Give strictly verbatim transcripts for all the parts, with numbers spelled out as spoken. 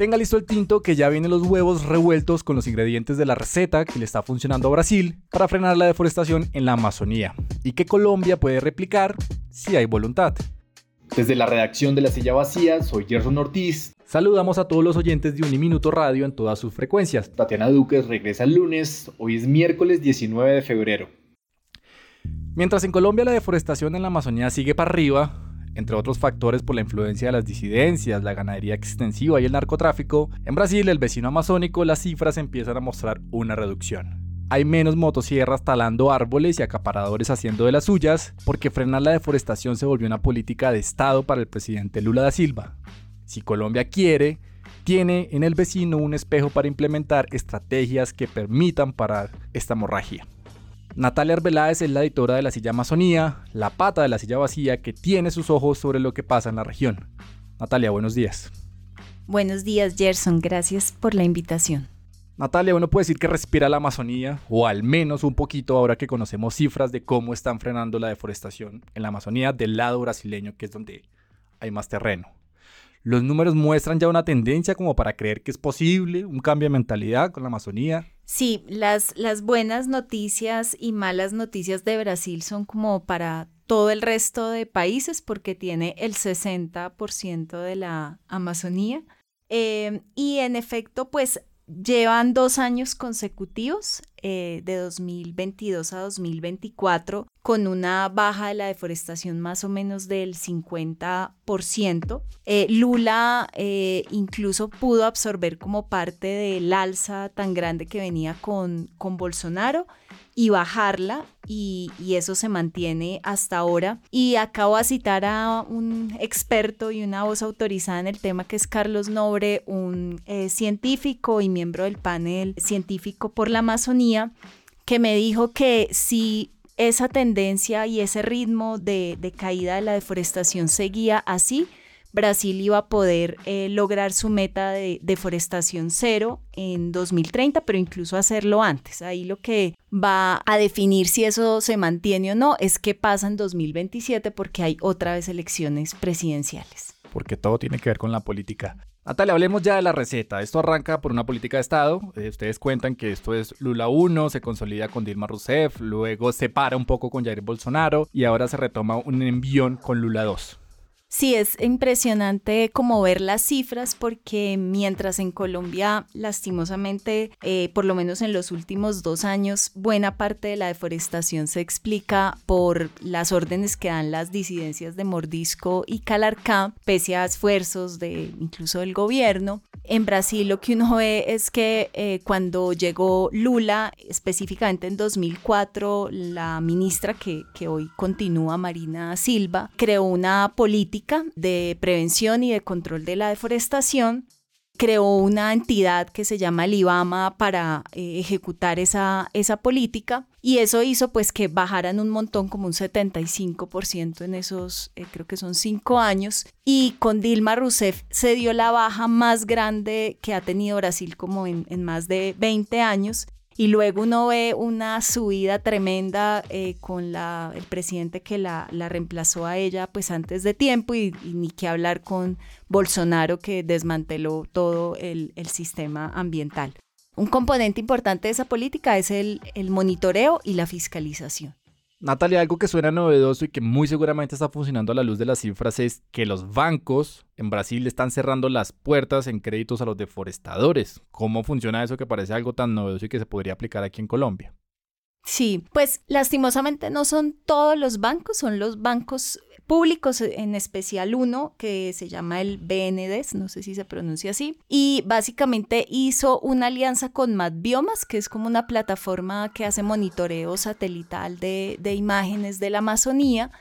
Tenga listo el tinto, que ya vienen los huevos revueltos con los ingredientes de la receta que le está funcionando a Brasil para frenar la deforestación en la Amazonía y que Colombia puede replicar si hay voluntad. Desde la redacción de La Silla Vacía, soy Gerson Ortiz. Saludamos a todos los oyentes de Uniminuto Radio en todas sus frecuencias. Tatiana Duques regresa el lunes, hoy es miércoles diecinueve de febrero. Mientras en Colombia la deforestación en la Amazonía sigue para arriba, entre otros factores por la influencia de las disidencias, la ganadería extensiva y el narcotráfico, en Brasil, el vecino amazónico, las cifras empiezan a mostrar una reducción. Hay menos motosierras talando árboles y acaparadores haciendo de las suyas, porque frenar la deforestación se volvió una política de Estado para el presidente Lula da Silva. Si Colombia quiere, tiene en el vecino un espejo para implementar estrategias que permitan parar esta hemorragia. Natalia Arbeláez es la editora de La Silla Amazonía, la pata de La Silla Vacía, que tiene sus ojos sobre lo que pasa en la región. Natalia, buenos días. Buenos días, Gerson. Gracias por la invitación. Natalia, uno puede decir que respira la Amazonía, o al menos un poquito ahora que conocemos cifras de cómo están frenando la deforestación en la Amazonía del lado brasileño, que es donde hay más terreno. Los números muestran ya una tendencia como para creer que es posible un cambio de mentalidad con la Amazonía. Sí, las, las buenas noticias y malas noticias de Brasil son como para todo el resto de países porque tiene el sesenta por ciento de la Amazonía. Eh, y en efecto, pues llevan dos años consecutivos, eh, de dos mil veintidós a dos mil veinticuatro, con una baja de la deforestación más o menos del cincuenta por ciento. Eh, Lula eh, incluso pudo absorber como parte del alza tan grande que venía con, con Bolsonaro y bajarla, y, y eso se mantiene hasta ahora. Y acabo de citar a un experto y una voz autorizada en el tema, que es Carlos Nobre, un eh, científico y miembro del panel científico por la Amazonía, que me dijo que si esa tendencia y ese ritmo de, de caída de la deforestación seguía así, Brasil iba a poder eh, lograr su meta de deforestación cero en dos mil treinta, pero incluso hacerlo antes. Ahí lo que va a definir si eso se mantiene o no es qué pasa en dos mil veintisiete, porque hay otra vez elecciones presidenciales. Porque todo tiene que ver con la política. Natalia, hablemos ya de la receta. Esto arranca por una política de Estado. Eh, ustedes cuentan que esto es Lula uno, se consolida con Dilma Rousseff, luego se para un poco con Jair Bolsonaro y ahora se retoma un envión con Lula dos. Sí, es impresionante como ver las cifras, porque mientras en Colombia, lastimosamente, eh, por lo menos en los últimos dos años, buena parte de la deforestación se explica por las órdenes que dan las disidencias de Mordisco y Calarcá, pese a esfuerzos de incluso del gobierno. En Brasil lo que uno ve es que eh, cuando llegó Lula, específicamente en dos mil cuatro, la ministra que, que hoy continúa, Marina Silva, creó una política de prevención y de control de la deforestación. Creó una entidad que se llama el IBAMA para eh, ejecutar esa, esa política, y eso hizo pues que bajaran un montón, como un setenta y cinco por ciento en esos, eh, creo que son cinco años, y con Dilma Rousseff se dio la baja más grande que ha tenido Brasil como en, en más de veinte años. Y luego uno ve una subida tremenda eh, con la, el presidente que la, la reemplazó a ella pues antes de tiempo, y, y ni qué hablar con Bolsonaro, que desmanteló todo el, el sistema ambiental. Un componente importante de esa política es el, el monitoreo y la fiscalización. Natalia, algo que suena novedoso y que muy seguramente está funcionando a la luz de las cifras es que los bancos en Brasil están cerrando las puertas en créditos a los deforestadores. ¿Cómo funciona eso que parece algo tan novedoso y que se podría aplicar aquí en Colombia? Sí, pues lastimosamente no son todos los bancos, son los bancos públicos, en especial uno que se llama el B N D E S, no sé si se pronuncia así, y básicamente hizo una alianza con MatBiomas, que es como una plataforma que hace monitoreo satelital de, de imágenes de la Amazonía,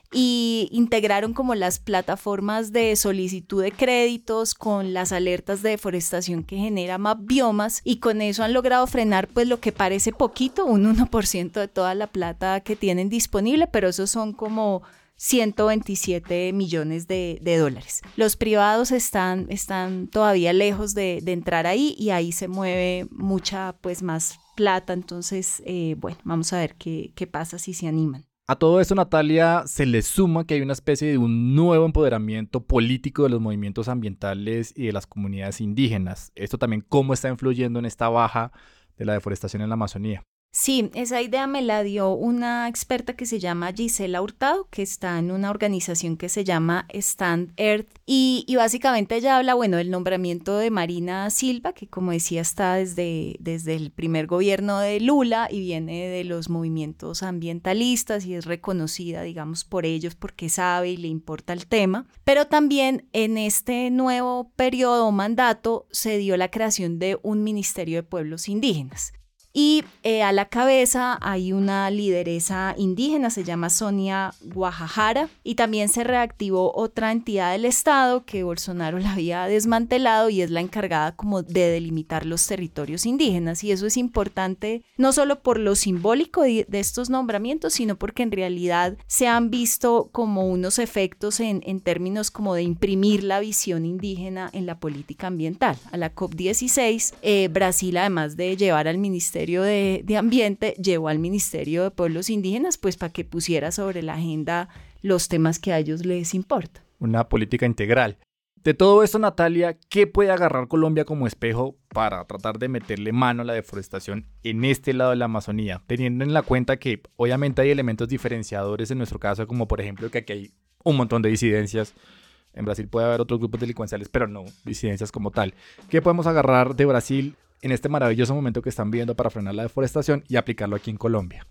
y integraron como las plataformas de solicitud de créditos con las alertas de deforestación que genera MatBiomas, y con eso han logrado frenar pues lo que parece poquito, un uno por ciento de toda la plata que tienen disponible, pero esos son como ciento veintisiete millones de, de dólares. Los privados están, están todavía lejos de, de entrar ahí, y ahí se mueve mucha pues más plata, entonces eh, bueno, vamos a ver qué, qué pasa si se animan. A todo esto, Natalia, se le suma que hay una especie de un nuevo empoderamiento político de los movimientos ambientales y de las comunidades indígenas. Esto también, ¿cómo está influyendo en esta baja de la deforestación en la Amazonía? Sí, esa idea me la dio una experta que se llama Gisela Hurtado, que está en una organización que se llama Stand Earth, y, y básicamente ella habla, bueno, del nombramiento de Marina Silva, que como decía está desde, desde el primer gobierno de Lula y viene de los movimientos ambientalistas y es reconocida, digamos, por ellos porque sabe y le importa el tema, pero también en este nuevo periodo o mandato se dio la creación de un Ministerio de Pueblos Indígenas. Y eh, a la cabeza hay una lideresa indígena, se llama Sonia Guajajara, y también se reactivó otra entidad del Estado que Bolsonaro la había desmantelado y es la encargada como de delimitar los territorios indígenas. Y eso es importante no solo por lo simbólico de, de estos nombramientos, sino porque en realidad se han visto como unos efectos en, en términos como de imprimir la visión indígena en la política ambiental. A la COP dieciséis, eh, Brasil, además de llevar al Ministerio De, de Ambiente, llevó al Ministerio de Pueblos Indígenas pues para que pusiera sobre la agenda los temas que a ellos les importan. Una política integral. De todo esto, Natalia, ¿qué puede agarrar Colombia como espejo para tratar de meterle mano a la deforestación en este lado de la Amazonía? Teniendo en la cuenta que obviamente hay elementos diferenciadores en nuestro caso, como por ejemplo que aquí hay un montón de disidencias. En Brasil puede haber otros grupos delincuenciales, pero no disidencias como tal. ¿Qué podemos agarrar de Brasil en este maravilloso momento que están viviendo para frenar la deforestación y aplicarlo aquí en Colombia?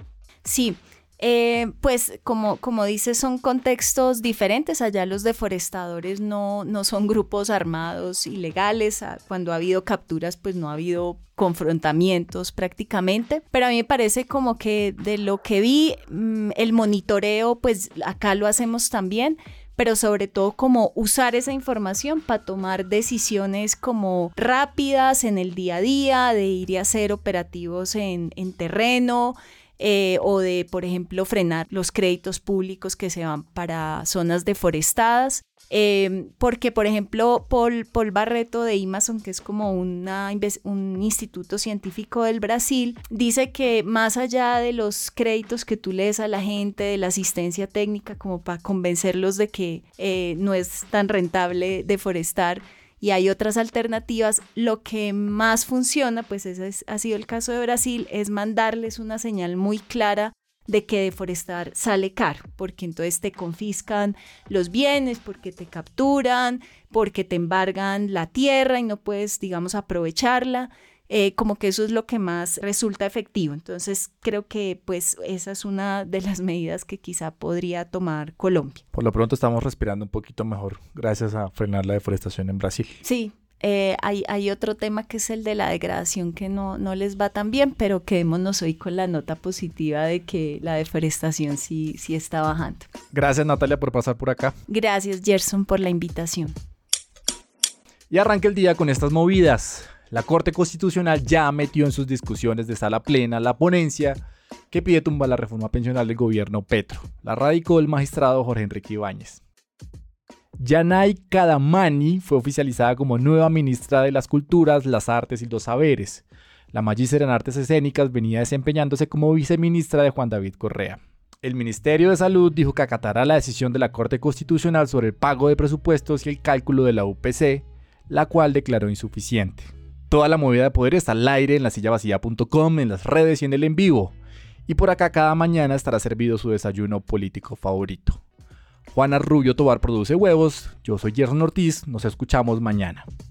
Sí, eh, pues como, como dices, son contextos diferentes. Allá los deforestadores no, no son grupos armados ilegales. Cuando ha habido capturas, pues no ha habido confrontamientos prácticamente, pero a mí me parece como que de lo que vi, el monitoreo, pues acá lo hacemos también, pero sobre todo como usar esa información para tomar decisiones como rápidas en el día a día, de ir y hacer operativos en, en terreno, eh, o de, por ejemplo, frenar los créditos públicos que se van para zonas deforestadas. Eh, porque, por ejemplo, Paul, Paul Barreto de Amazon, que es como una, un instituto científico del Brasil, dice que más allá de los créditos que tú le des a la gente, de la asistencia técnica como para convencerlos de que eh, no es tan rentable deforestar y hay otras alternativas, lo que más funciona, pues ese es, ha sido el caso de Brasil, es mandarles una señal muy clara de que deforestar sale caro, porque entonces te confiscan los bienes, porque te capturan, porque te embargan la tierra y no puedes, digamos, aprovecharla. Eh, como que eso es lo que más resulta efectivo. Entonces creo que pues esa es una de las medidas que quizá podría tomar Colombia. Por lo pronto estamos respirando un poquito mejor gracias a frenar la deforestación en Brasil. Sí. Eh, hay, hay otro tema que es el de la degradación que no, no les va tan bien, pero quedémonos hoy con la nota positiva de que la deforestación sí, sí está bajando. Gracias, Natalia, por pasar por acá. Gracias, Gerson, por la invitación. Y arranca el día con estas movidas. La Corte Constitucional ya metió en sus discusiones de sala plena la ponencia que pide tumbar la reforma pensional del gobierno Petro. La radicó el magistrado Jorge Enrique Ibáñez. Yanay Kadamani fue oficializada como nueva ministra de las Culturas, las Artes y los Saberes. La magíster en Artes Escénicas venía desempeñándose como viceministra de Juan David Correa. El Ministerio de Salud dijo que acatará la decisión de la Corte Constitucional sobre el pago de presupuestos y el cálculo de la U P C, la cual declaró insuficiente. Toda la movida de poder está al aire en la silla vacía punto com, en las redes y en el en vivo. Y por acá cada mañana estará servido su desayuno político favorito. Juana Rubio Tobar produce huevos, yo soy Gerson Ortiz, nos escuchamos mañana.